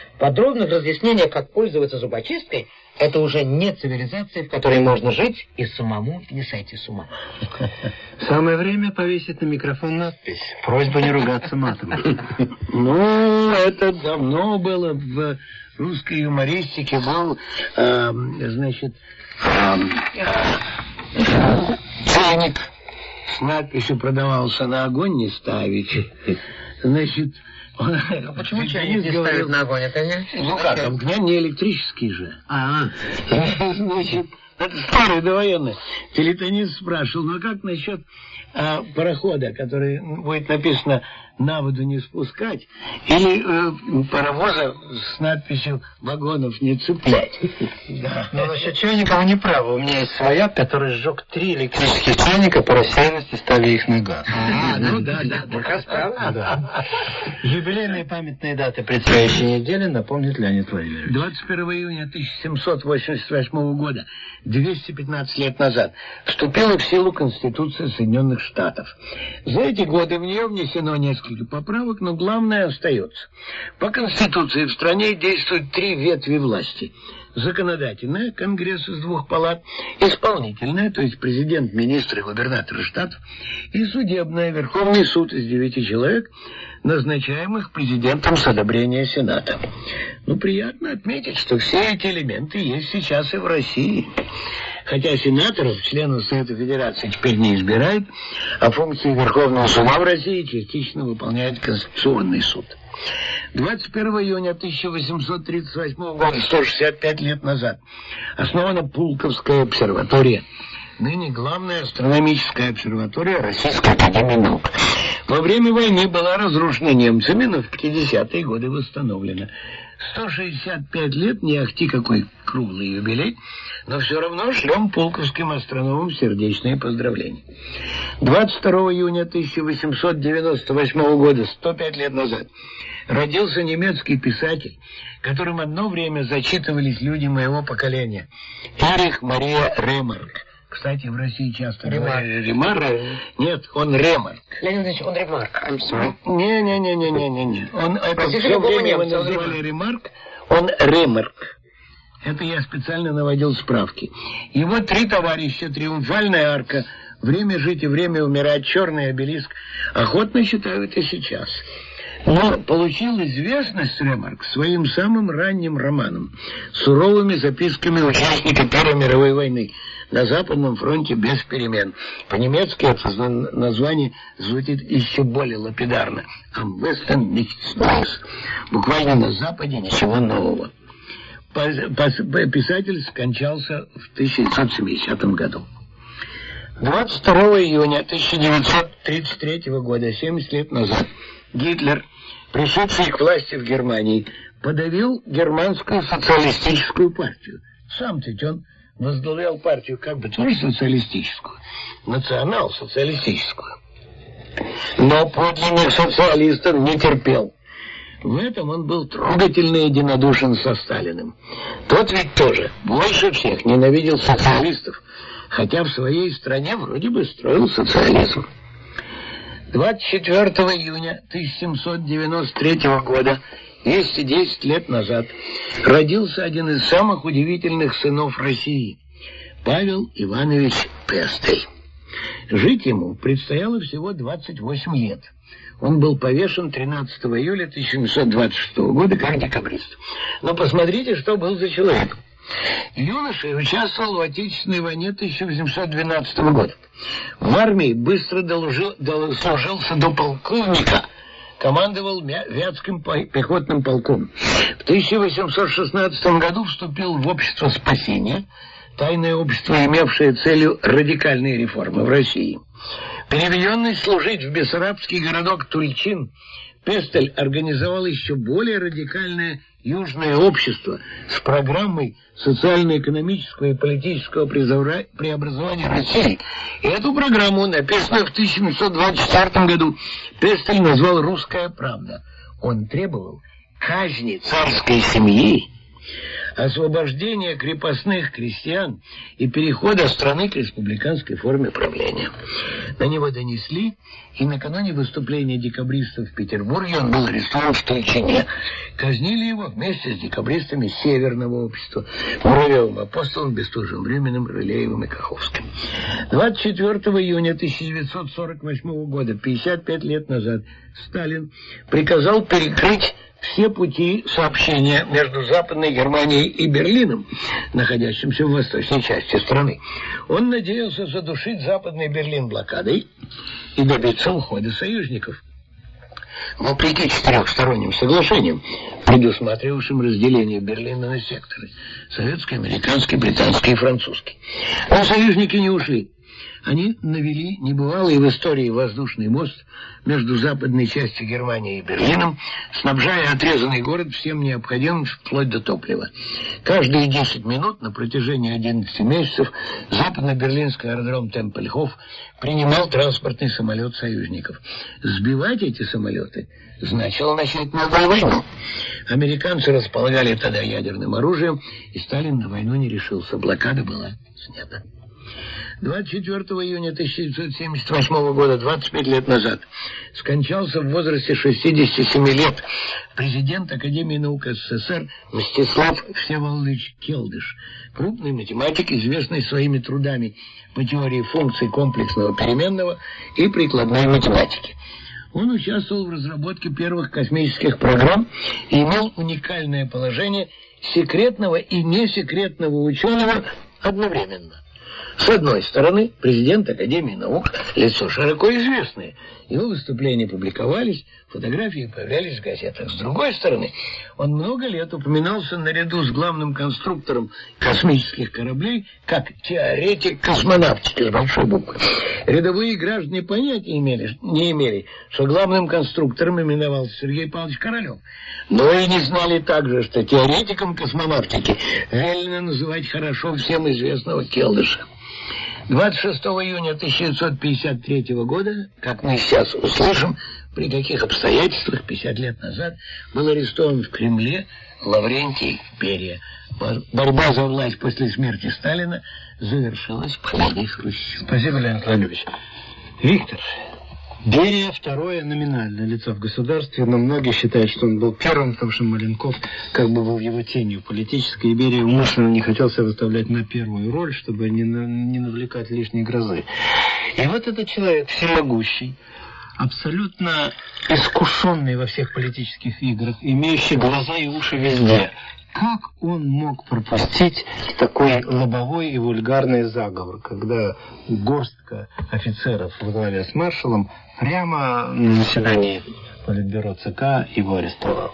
как пользоваться зубочисткой, это уже не цивилизация, в которой можно жить и самому не сойти с ума. Самое время повесить на микрофон надпись: просьба не ругаться матом. Ну, это давно было в русской юмористике. Был, значит, чайник с надписью «Продавался на огонь не ставить». Значит, а почему чайник не ставят на огонь? Это не... Ну как, огня не электрический же. Значит, это старый довоенный. Телетонист спрашивал: ну а как насчет парохода, который будет написано «на воду не спускать», или паровоза с надписью «вагонов не цеплять». Да. Но насчет чайника вы не правы. У меня есть свояк, который сжег 3 электрических чайника, по рассеянности ставя их на газ. Ну да, как раз правда. Юбилейные памятные даты предстоящей недели напомнит Леонид Владимирович. 21 июня 1788 года, 215 лет назад, вступила в силу Конституция Соединенных Штатов. За эти годы в нее внесено несколько поправок, но главное остается. По Конституции в стране действуют 3 ветви власти. Законодательная, Конгресс из 2 палат, исполнительная, то есть президент, министры, губернаторы штатов, и судебная, Верховный суд из 9 человек, назначаемых президентом с одобрения Сената. Ну, приятно отметить, что все эти элементы есть сейчас и в России. Хотя сенаторов, членов Совета Федерации, теперь не избирают, а функции Верховного суда в России частично выполняет Конституционный суд. 21 июня 1838 года, 165 лет назад, основана Пулковская обсерватория, ныне главная астрономическая обсерватория Российской академии наук. Во время войны была разрушена немцами, но в 50-е годы восстановлена. 165 лет, не ахти какой круглый юбилей, но все равно шлем пулковским астрономам сердечные поздравления. 22 июня 1898 года, 105 лет назад, родился немецкий писатель, которым одно время зачитывались люди моего поколения, Эрих Мария Ремарк. Кстати, в России часто говорили Ремарк. Нет, он Ремарк. Леонид Ильич, он Ремарк. I'm sorry. Не. Он это все время его называли Ремарк, он Ремарк. Это я специально наводил справки. Его три товарища, Триумфальная арка, Время жить и время умирать, Черный обелиск, охотно считают и сейчас. Но получил известность Ремарк своим самым ранним романом, суровыми записками участника Первой мировой войны на Западном фронте без перемен. По-немецки это название звучит еще более лапидарно. «Am Westen nichts Neues». Буквально на Западе ничего нового. Писатель скончался в 1970 году. 22 июня 1933 года, 70 лет назад, Гитлер, пришедший к власти в Германии, подавил германскую социалистическую партию. Сам-то он возглавлял партию как бы тоже социалистическую, национал-социалистическую. Но подлинных социалистов не терпел. В этом он был трогательно единодушен со Сталиным. Тот ведь тоже больше всех ненавидел социалистов, хотя в своей стране вроде бы строил социализм. 24 июня 1793 года, 210 лет назад, родился один из самых удивительных сынов России, Павел Иванович Пестель. Жить ему предстояло всего 28 лет. Он был повешен 13 июля 1726 года как декабрист. Но посмотрите, что был за человек. Юноша участвовал в Отечественной войне 1812 года. В армии быстро дослужился до полковника, командовал Вятским пехотным полком. В 1816 году вступил в Общество спасения, тайное общество, имевшее целью радикальные реформы в России. Переведенный служить в бессарабский городок Тульчин, Пестель организовал еще более радикальное южное общество с программой социально-экономического и политического преобразования России. И эту программу, написанную в 1724 году, Пестель назвал «Русская правда». Он требовал казни царской семьи, освобождения крепостных крестьян и перехода страны к республиканской форме правления. На него донесли, и накануне выступления декабристов в Петербурге он был арестован в Тульчине. Казнили его вместе с декабристами Северного общества, Муравьевым, Апостолом, Бестужевым, Рюминым, Рылеевым и Каховским. 24 июня 1948 года, 55 лет назад, Сталин приказал перекрыть все пути сообщения между Западной Германией и Берлином, находящимся в восточной части страны. Он надеялся задушить Западный Берлин блокадой и добиться ухода союзников. Вопреки четырехсторонним соглашениям, предусматривавшим разделение Берлина на секторы — советский, американский, британский и французский. Но союзники не ушли. Они навели небывалый в истории воздушный мост между западной частью Германии и Берлином, снабжая отрезанный город всем необходимым вплоть до топлива. Каждые 10 минут на протяжении 11 месяцев западно-берлинский аэродром Темпельхоф принимал транспортный самолет союзников. Сбивать эти самолеты значило начать новую войну. Американцы располагали тогда ядерным оружием, и Сталин на войну не решился. Блокада была снята. 24 июня 1978 года, 25 лет назад, скончался в возрасте 67 лет президент Академии наук СССР Мстислав Всеволодович Келдыш, крупный математик, известный своими трудами по теории функций комплексного переменного и прикладной математики. Он участвовал в разработке первых космических программ и имел уникальное положение секретного и несекретного ученого одновременно. С одной стороны, президент Академии наук, лицо широко известное. Его выступления публиковались, фотографии появлялись в газетах. С другой стороны, он много лет упоминался наряду с главным конструктором космических кораблей как теоретик космонавтики с большой буквы. Рядовые граждане понятия не имели, что главным конструктором именовался Сергей Павлович Королев. Но и не знали также, что теоретиком космонавтики велено называть хорошо всем известного Келдыша. 26 июня 1953 года, как мы сейчас услышим, при каких обстоятельствах 50 лет назад был арестован в Кремле Лаврентий Берия. Борьба за власть после смерти Сталина завершилась победой Хрущева. Спасибо, Леонид Владимирович. Виктор, Берия второе номинальное лицо в государстве, но многие считают, что он был первым, потому что Маленков как бы был его тенью политической, и Берия умышленно не хотел себя выставлять на первую роль, чтобы не навлекать лишней грозы. И вот этот человек всемогущий, абсолютно искушенный во всех политических играх, имеющий глаза и уши везде. Как он мог пропустить такой лобовой и вульгарный заговор, когда горстка офицеров во главе с маршалом прямо на заседании Политбюро ЦК его арестовала?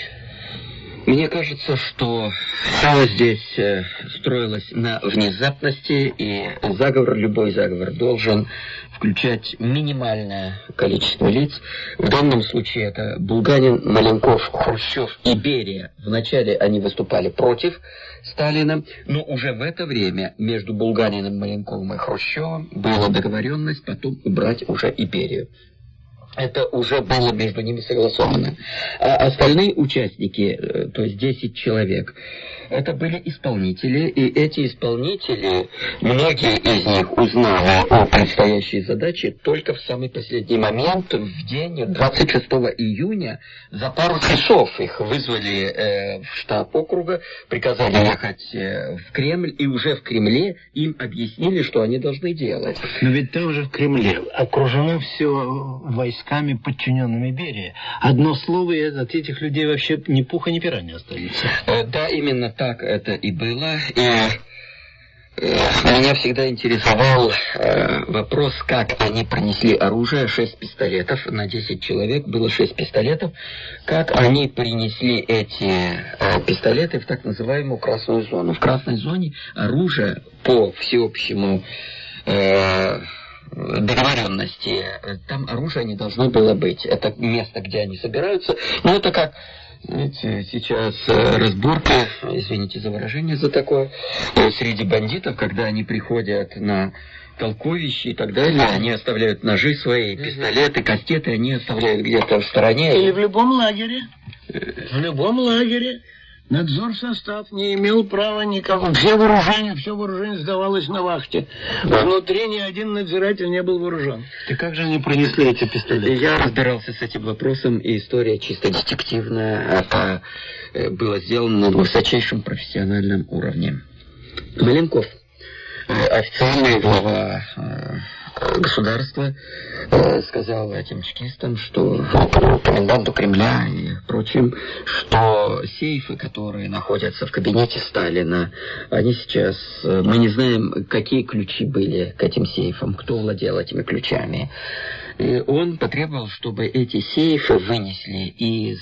Мне кажется, что все здесь строилось на внезапности, и любой заговор должен включать минимальное количество лиц. В данном случае это Булганин, Маленков, Хрущев и Берия. Вначале они выступали против Сталина, но уже в это время между Булганиным, Маленковым и Хрущевым была договоренность потом убрать уже и Берию. Это уже было между ними согласовано. А остальные участники, то есть 10 человек, это были исполнители, и эти исполнители, многие из них узнали о предстоящей задаче только в самый последний момент, в день 26 июня, за пару часов их вызвали в штаб округа, приказали ехать в Кремль, и уже в Кремле им объяснили, что они должны делать. Но ведь там же в Кремле окружено все войсками, подчиненными Берии. Одно слово, и от этих людей вообще ни пуха, ни пера не останется. Да, именно так это и было. И меня всегда интересовал вопрос, как они пронесли оружие, 6 пистолетов, на 10 человек было 6 пистолетов, как они принесли эти пистолеты в так называемую красную зону. В красной зоне оружие по всеобщему договоренности, там оружие не должно было быть. Это место, где они собираются. Но это как, знаете, сейчас разборка, извините за выражение, за такое, среди бандитов, когда они приходят на толковище и так далее, они оставляют ножи свои, пистолеты, кастеты, они оставляют где-то в стороне. Или в любом лагере. В любом лагере. Надзор состав не имел права никакого. Все вооружение сдавалось на вахте. Внутри ни один надзиратель не был вооружен. И как же они пронесли эти пистолеты? Я разбирался с этим вопросом, и история чисто детективная. Это было сделано на высочайшем профессиональном уровне. Маленков, официальный глава государства, сказал этим чекистам, что коменданту Кремля и прочим, что сейфы, которые находятся в кабинете Сталина, они сейчас, мы не знаем, какие ключи были к этим сейфам, кто владел этими ключами. И он потребовал, чтобы эти сейфы вынесли из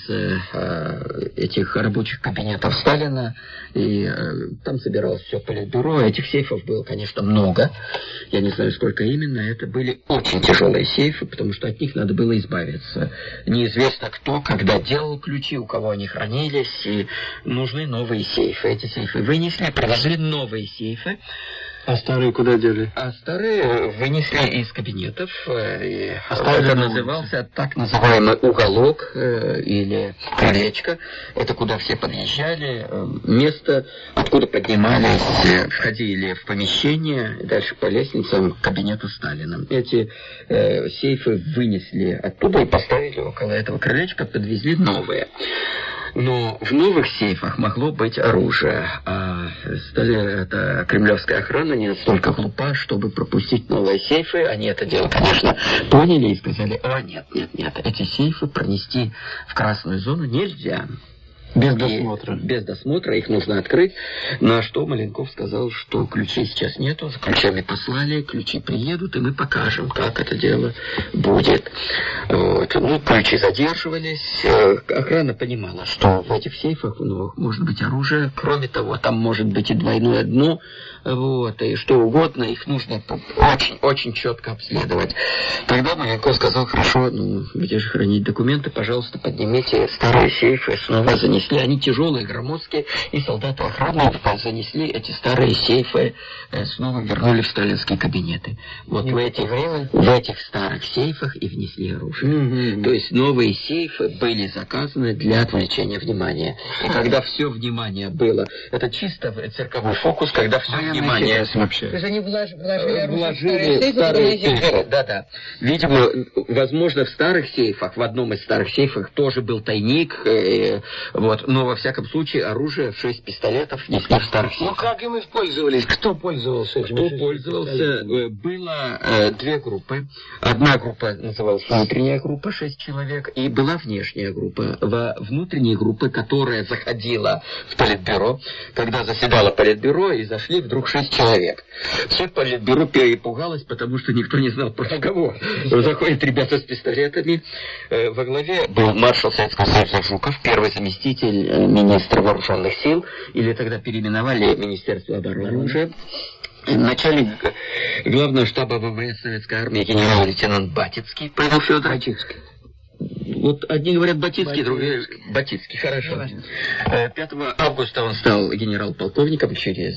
этих рабочих кабинетов Сталина, и там собиралось все Политбюро. Этих сейфов было, конечно, много. Я не знаю, сколько именно. Это были очень тяжелые сейфы, потому что от них надо было избавиться. Неизвестно кто, когда делал ключи, у кого они хранились, и нужны новые сейфы. Эти сейфы вынесли, привезли новые сейфы. А старые куда дели? А старые вынесли из кабинетов. Это назывался так называемый уголок или крылечко. Это куда все подъезжали. Место, откуда поднимались, входили в помещение, и дальше по лестницам к кабинету Сталина. Эти сейфы вынесли оттуда и поставили около этого крылечка, подвезли новые. Но в новых сейфах могло быть оружие, а эта кремлевская охрана не настолько глупа, чтобы пропустить новые сейфы. Они это дело, конечно, поняли и сказали: нет, эти сейфы пронести в красную зону нельзя. Без досмотра. Без досмотра, их нужно открыть. На что Маленков сказал, что ключей сейчас нету, за ключами послали, ключи приедут, и мы покажем, как это дело будет. Вот. Ну, ключи задерживались. Охрана понимала, что в этих сейфах может быть оружие. Кроме того, там может быть и двойное дно. Вот, и что угодно, их нужно очень четко обследовать. Тогда Маленков сказал: хорошо, где же хранить документы, пожалуйста, поднимите старые сейфы. Снова занесли, они тяжелые, громоздкие, и солдаты охраны занесли эти старые сейфы, снова вернули в сталинские кабинеты. Вот в этих старых сейфах и внесли оружие. То есть новые сейфы были заказаны для отвлечения внимания. И когда все внимание было, это чисто цирковой фокус, когда все внимание... То есть они вложили старые сейфы. Да. Видимо, возможно, в старых сейфах, в одном из старых сейфов тоже был тайник, вот, но во всяком случае оружие, 6 пистолетов несли в старых сейфах. Ну как им использовались? Кто пользовался этим? Кто пользовался? Было 2 группы. Одна группа называлась внутренняя группа, 6 человек, и была внешняя группа. Во внутренней группы, которая заходила в политбюро, когда заседало политбюро, и зашли вдруг 6 человек. Все политбюро перепугалось, потому что никто не знал про кого. Заходят ребята с пистолетами. Во главе был маршал Советского Союза Жуков, первый заместитель министра вооруженных сил, или тогда переименовали Министерство обороны уже. Начальник главного штаба ВВС Советской армии генерал-лейтенант Батицкий, Павел Федорович. Вот одни говорят Батицкий, другие Батицкий, хорошо. 5 августа он стал генерал-полковником, через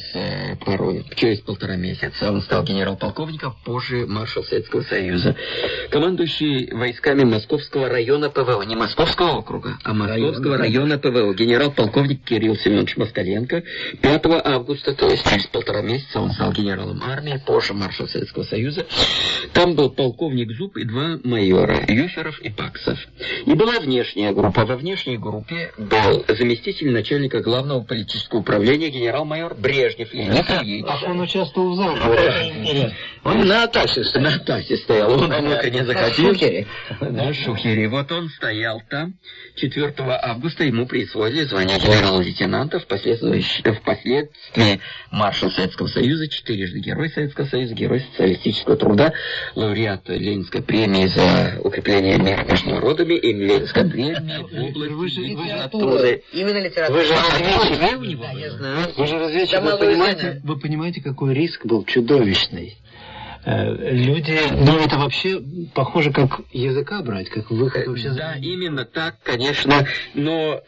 1,5 месяца он стал генерал-полковником, позже маршал Советского Союза. Командующий войсками Московского района ПВО, не Московского округа, а Московского района ПВО, генерал-полковник Кирилл Семенович Москаленко. 5 августа, то есть через 1,5 месяца, он стал генералом армии, позже маршал Советского Союза. Там был полковник Зуб и 2 майора, Юферов и Паксов. И была внешняя группа. Во внешней группе был заместитель начальника главного политического управления генерал-майор Брежнев Леонид Ильич. Он участвовал в заговоре. Он на АТАСе стоял. Он внутренне заходил. На Шухере. Вот он стоял там. 4 августа ему присвоили звание генерал-лейтенанта, впоследствии маршал Советского Союза, 4-жды Герой Советского Союза, Герой социалистического труда, лауреат Ленинской премии за укрепление мира между народами и Ленинской премии в области литературы. Именно литература. Вы же разведчик, у него? Да, я знаю. Вы же разведчик, вы понимаете, какой риск был чудовищный. Люди, это вообще похоже, как языка брать, как выход вообще. Да, именно так, конечно, но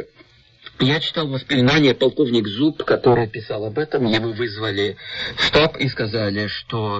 я читал воспоминания полковник Зуб, который писал об этом. Его вызвали в штаб и сказали, что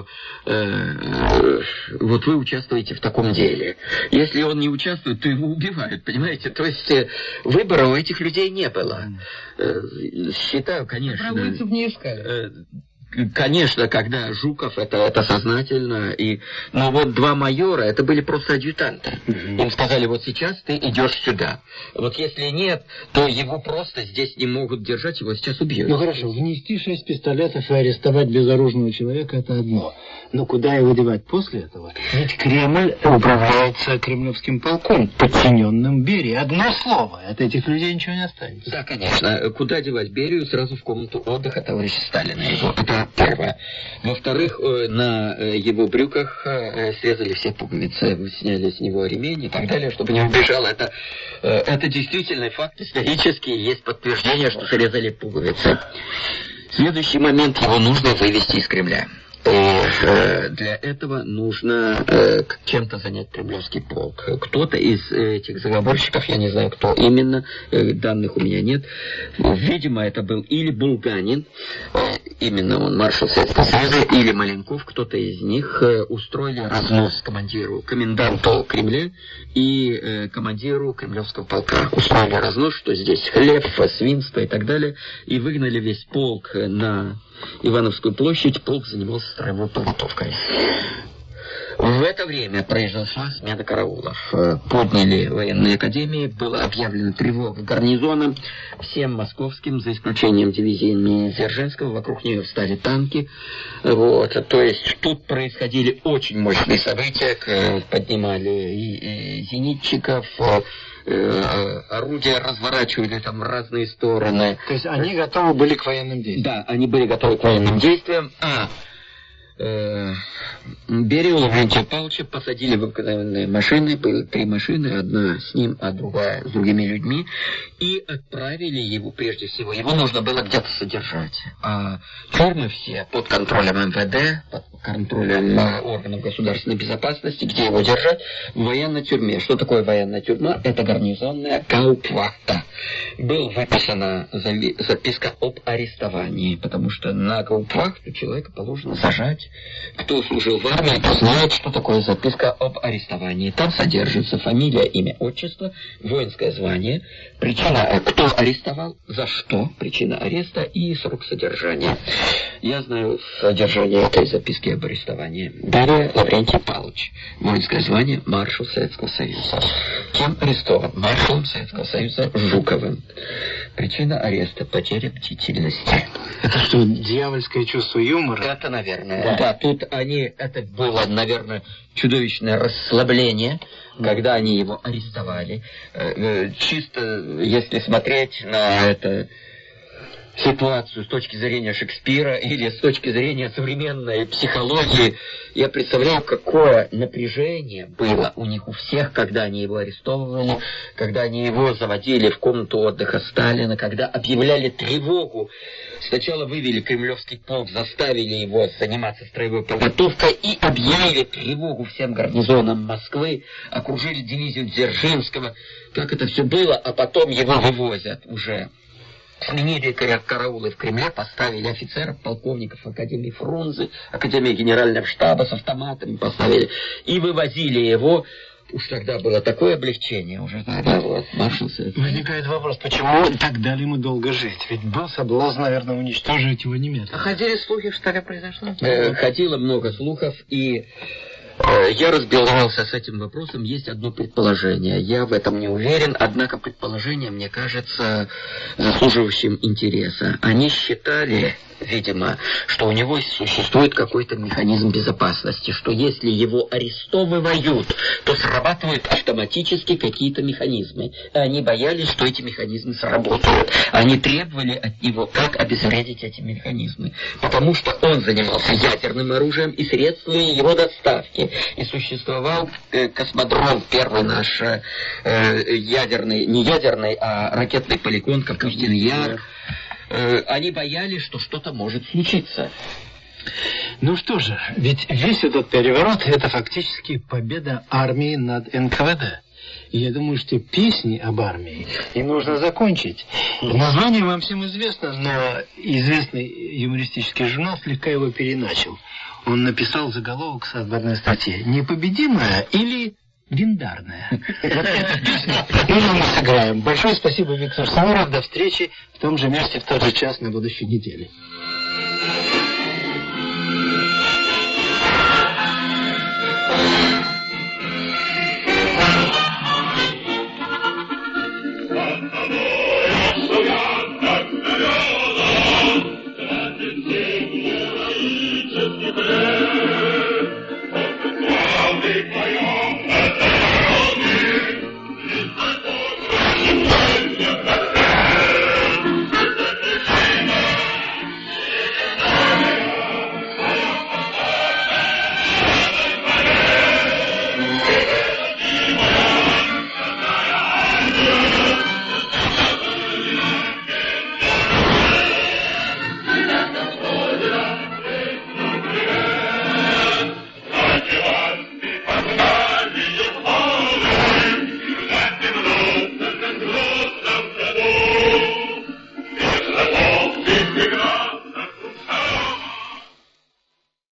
вот вы участвуете в таком деле. Если он не участвует, то его убивают, понимаете? То есть выбора у этих людей не было. Считаю, конечно... Проводцев не искали. Конечно, когда Жуков, это сознательно, но вот 2 майора, это были просто адъютанты. Им сказали: вот сейчас ты идешь сюда. Вот если нет, то его просто здесь не могут держать, его сейчас убьют. Ну хорошо, внести 6 пистолетов и арестовать безоружного человека — это одно. Но куда его девать после этого? Ведь Кремль управляется кремлевским полком, подчиненным Берии. Одно слово, от этих людей ничего не останется. Да, конечно. Куда девать Берию? Сразу в комнату отдыха товарища Сталина. Это первое. Во-вторых, на его брюках срезали все пуговицы, сняли с него ремень и так далее, чтобы не убежал. Это действительно факт исторический, есть подтверждение, что срезали пуговицы. Следующий момент: его нужно вывести из Кремля. Для этого нужно чем-то занять кремлевский полк. Кто-то из этих заговорщиков, я не знаю, кто именно, данных у меня нет, видимо, это был или Булганин, именно он маршал Советского Союза, или Маленков, кто-то из них устроили разнос коменданту Кремля и командиру кремлевского полка. Устроили разнос, что здесь хлеб, свинство и так далее, и выгнали весь полк на Ивановскую площадь. Полк занимался строевой подготовкой. В это время произошла смена караулов. Подняли военные академии, была объявлена тревога гарнизоном всем московским, за исключением дивизии имени Дзержинского. Вокруг нее встали танки. Вот. То есть тут происходили очень мощные события. Поднимали и зенитчиков, орудия разворачивали там в разные стороны. То есть они готовы были к военным действиям? Да, они были готовы к военным действиям. Берию Лаврентия Павловича посадили в обыкновенные машины, было 3 машины, одна с ним, а другая с другими людьми, и отправили его, прежде всего, его нужно было где-то содержать. А тюрьмы все под контролем МВД, под контролем органов государственной безопасности, где его держать, в военной тюрьме. Что такое военная тюрьма? Это гарнизонная гаупвахта. Была выписана записка об арестовании, потому что на гаупвахту человека положено сажать. Кто служил в армии, кто знает, что такое записка об арестовании. Там содержится фамилия, имя, отчество, воинское звание, причина, кто арестовал, за что, причина ареста и срок содержания. Я знаю содержание этой записки об арестовании. Берия Лаврентий Павлович. Воинское звание маршал Советского Союза. Кем арестован? Маршалом Советского Союза Жуковым. Причина ареста — потеря бдительности. Это что, дьявольское чувство юмора? Это, наверное. Да, тут это было, наверное, чудовищное расслабление, когда они его арестовали. Чисто, если смотреть на это ситуацию с точки зрения Шекспира или с точки зрения современной психологии, я представляю, какое напряжение было у них у всех, когда они его арестовывали, когда они его заводили в комнату отдыха Сталина, когда объявляли тревогу. Сначала вывели Кремлевский полк, заставили его заниматься строевой подготовкой и объявили тревогу всем гарнизонам Москвы, окружили дивизию Дзержинского. Как это все было, а потом его вывозят уже. Сменили караулы в Кремле, поставили офицеров, полковников Академии Фрунзе, Академии Генерального штаба с автоматами поставили и вывозили его. Уж тогда было такое облегчение, уже тогда вот маршал Советский. Возникает вопрос, почему так дали ему долго жить? Ведь был соблазн, наверное, уничтожить его немедленно. А ходили слухи, что ли, произошло? Ходило много слухов, и я разбирался с этим вопросом. Есть одно предположение. Я в этом не уверен, однако предположение, мне кажется, заслуживающим интереса. Они считали, видимо, что у него существует какой-то механизм безопасности, что если его арестовывают, то срабатывают автоматически какие-то механизмы. И они боялись, что эти механизмы сработают. Они требовали от него, как обезвредить эти механизмы. Потому что он занимался ядерным оружием и средствами его доставки. И существовал космодром, первый наш ядерный, не ядерный, а ракетный полигон, Капустин Яр. Они боялись, что что-то может случиться. Ну что же, ведь весь этот переворот — это фактически победа армии над НКВД. И я думаю, что песни об армии и нужно закончить. Название вам всем известно, но известный юмористический журнал слегка его переначал. Он написал заголовок в одной статье: «Непобедимая» или «Виндарная». Вот эта песня мы сыграем. Большое спасибо, Виктор Сауров. До встречи в том же месте в тот же час на будущей неделе. Thank you.